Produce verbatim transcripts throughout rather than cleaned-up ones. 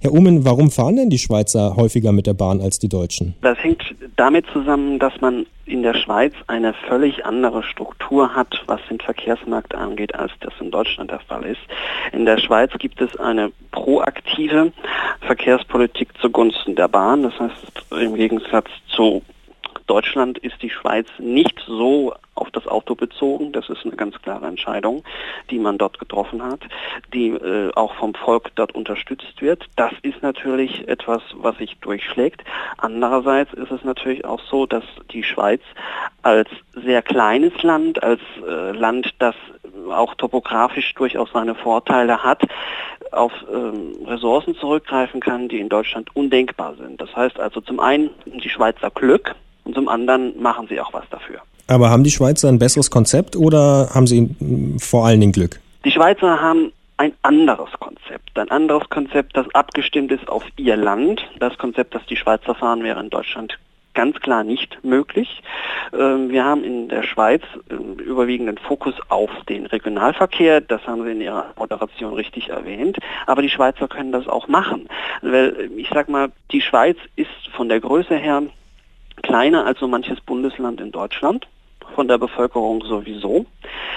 Herr Uhmen, warum fahren denn die Schweizer häufiger mit der Bahn als die Deutschen? Das hängt damit zusammen, dass man in der Schweiz eine völlig andere Struktur hat, was den Verkehrsmarkt angeht, als das in Deutschland der Fall ist. In der Schweiz gibt es eine proaktive Verkehrspolitik zugunsten der Bahn. Das heißt, im Gegensatz zu Deutschland ist die Schweiz nicht so auf das Auto bezogen. Das ist eine ganz klare Entscheidung, die man dort getroffen hat, die äh, auch vom Volk dort unterstützt wird. Das ist natürlich etwas, was sich durchschlägt. Andererseits ist es natürlich auch so, dass die Schweiz als sehr kleines Land, als äh, Land, das auch topografisch durchaus seine Vorteile hat, auf ähm, Ressourcen zurückgreifen kann, die in Deutschland undenkbar sind. Das heißt also zum einen die Schweizer Glück, und zum anderen machen sie auch was dafür. Aber haben die Schweizer ein besseres Konzept oder haben sie vor allen Dingen Glück? Die Schweizer haben ein anderes Konzept. Ein anderes Konzept, das abgestimmt ist auf ihr Land. Das Konzept, das die Schweizer fahren, wäre in Deutschland ganz klar nicht möglich. Wir haben in der Schweiz überwiegenden Fokus auf den Regionalverkehr. Das haben Sie in Ihrer Moderation richtig erwähnt. Aber die Schweizer können das auch machen. Weil ich sag mal, die Schweiz ist von der Größe her kleiner als so manches Bundesland in Deutschland, von der Bevölkerung sowieso.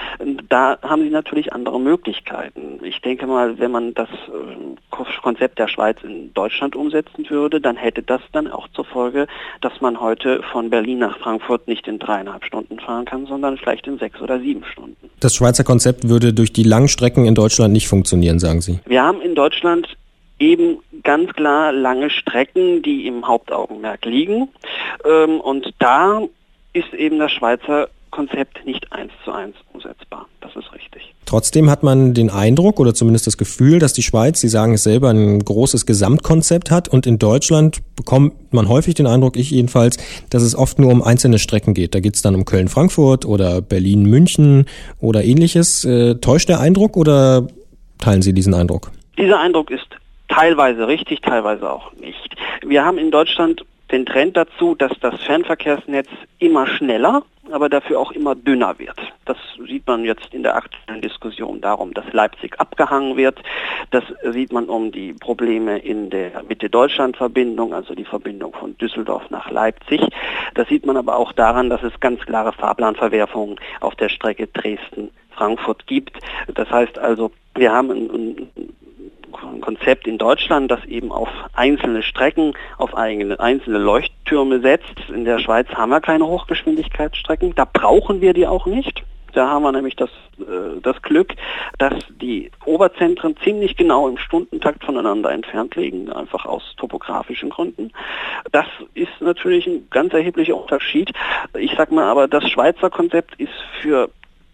Da haben sie natürlich andere Möglichkeiten. Ich denke mal, wenn man das Konzept der Schweiz in Deutschland umsetzen würde, dann hätte das dann auch zur Folge, dass man heute von Berlin nach Frankfurt nicht in dreieinhalb Stunden fahren kann, sondern vielleicht in sechs oder sieben Stunden. Das Schweizer Konzept würde durch die langen Strecken in Deutschland nicht funktionieren, sagen Sie? Wir haben in Deutschland eben ganz klar lange Strecken, die im Hauptaugenmerk liegen. Und da ist eben das Schweizer Konzept nicht eins zu eins umsetzbar. Das ist richtig. Trotzdem hat man den Eindruck oder zumindest das Gefühl, dass die Schweiz, Sie sagen es selber, ein großes Gesamtkonzept hat und in Deutschland bekommt man häufig den Eindruck, ich jedenfalls, dass es oft nur um einzelne Strecken geht. Da geht es dann um Köln-Frankfurt oder Berlin-München oder ähnliches. Äh, täuscht der Eindruck oder teilen Sie diesen Eindruck? Dieser Eindruck ist teilweise richtig, teilweise auch nicht. Wir haben in Deutschland den Trend dazu, dass das Fernverkehrsnetz immer schneller, aber dafür auch immer dünner wird. Das sieht man jetzt in der aktuellen Diskussion darum, dass Leipzig abgehangen wird. Das sieht man um die Probleme in der Mitte-Deutschland-Verbindung, also die Verbindung von Düsseldorf nach Leipzig. Das sieht man aber auch daran, dass es ganz klare Fahrplanverwerfungen auf der Strecke Dresden-Frankfurt gibt. Das heißt also, wir haben ein, ein ein Konzept in Deutschland, das eben auf einzelne Strecken, auf eigene, einzelne Leuchttürme setzt. In der Schweiz haben wir keine Hochgeschwindigkeitsstrecken, da brauchen wir die auch nicht. Da haben wir nämlich das, äh, das Glück, dass die Oberzentren ziemlich genau im Stundentakt voneinander entfernt liegen, einfach aus topografischen Gründen. Das ist natürlich ein ganz erheblicher Unterschied. Ich sag mal aber, das Schweizer Konzept ist für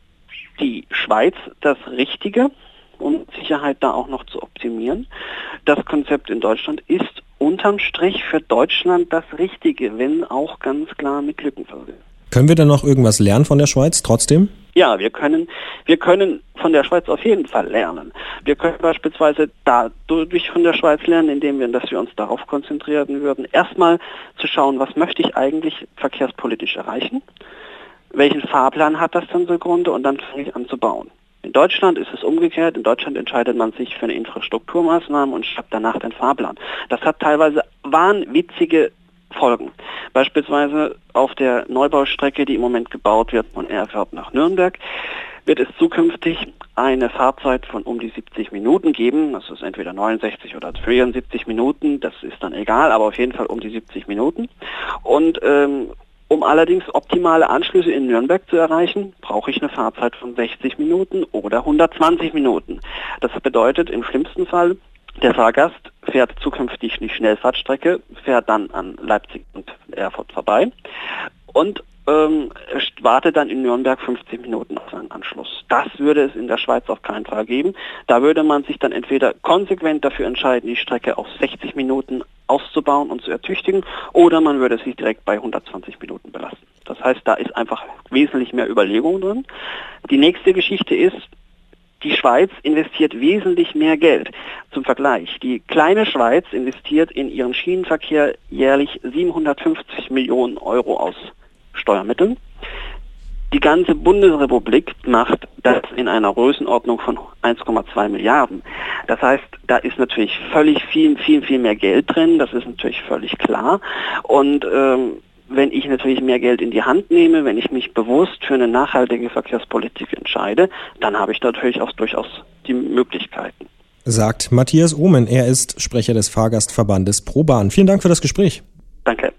die Schweiz das Richtige, um Sicherheit da auch noch zu optimieren. Das Konzept in Deutschland ist unterm Strich für Deutschland das Richtige, wenn auch ganz klar mit Lücken versehen. Können wir dann noch irgendwas lernen von der Schweiz trotzdem? Ja, wir können, wir können von der Schweiz auf jeden Fall lernen. Wir können beispielsweise dadurch von der Schweiz lernen, indem wir, dass wir uns darauf konzentrieren würden, erstmal zu schauen, was möchte ich eigentlich verkehrspolitisch erreichen? Welchen Fahrplan hat das dann zugrunde? Und dann fange ich an zu bauen. In Deutschland ist es umgekehrt. In Deutschland entscheidet man sich für eine Infrastrukturmaßnahme und schreibt danach den Fahrplan. Das hat teilweise wahnwitzige Folgen. Beispielsweise auf der Neubaustrecke, die im Moment gebaut wird von Erfurt nach Nürnberg, wird es zukünftig eine Fahrzeit von um die siebzig Minuten geben. Das ist entweder neunundsechzig oder vierundsiebzig Minuten. Das ist dann egal, aber auf jeden Fall um die siebzig Minuten. Und ähm, Um allerdings optimale Anschlüsse in Nürnberg zu erreichen, brauche ich eine Fahrzeit von sechzig Minuten oder hundertzwanzig Minuten. Das bedeutet im schlimmsten Fall, der Fahrgast fährt zukünftig die Schnellfahrtstrecke, fährt dann an Leipzig und Erfurt vorbei und ähm, wartet dann in Nürnberg fünfzehn Minuten auf seinen Anschluss. Das würde es in der Schweiz auf keinen Fall geben. Da würde man sich dann entweder konsequent dafür entscheiden, die Strecke auf sechzig Minuten auszubauen und zu ertüchtigen, oder man würde sich direkt bei hundertzwanzig Minuten belassen. Das heißt, da ist einfach wesentlich mehr Überlegung drin. Die nächste Geschichte ist, die Schweiz investiert wesentlich mehr Geld. Zum Vergleich, die kleine Schweiz investiert in ihren Schienenverkehr jährlich siebenhundertfünfzig Millionen Euro aus Steuermitteln. Die ganze Bundesrepublik macht das in einer Größenordnung von eins Komma zwei Milliarden. Das heißt, da ist natürlich völlig viel, viel, viel mehr Geld drin. Das ist natürlich völlig klar. Und ähm, wenn ich natürlich mehr Geld in die Hand nehme, wenn ich mich bewusst für eine nachhaltige Verkehrspolitik entscheide, dann habe ich natürlich auch durchaus die Möglichkeiten. Sagt Matthias Ohmen. Er ist Sprecher des Fahrgastverbandes ProBahn. Vielen Dank für das Gespräch. Danke.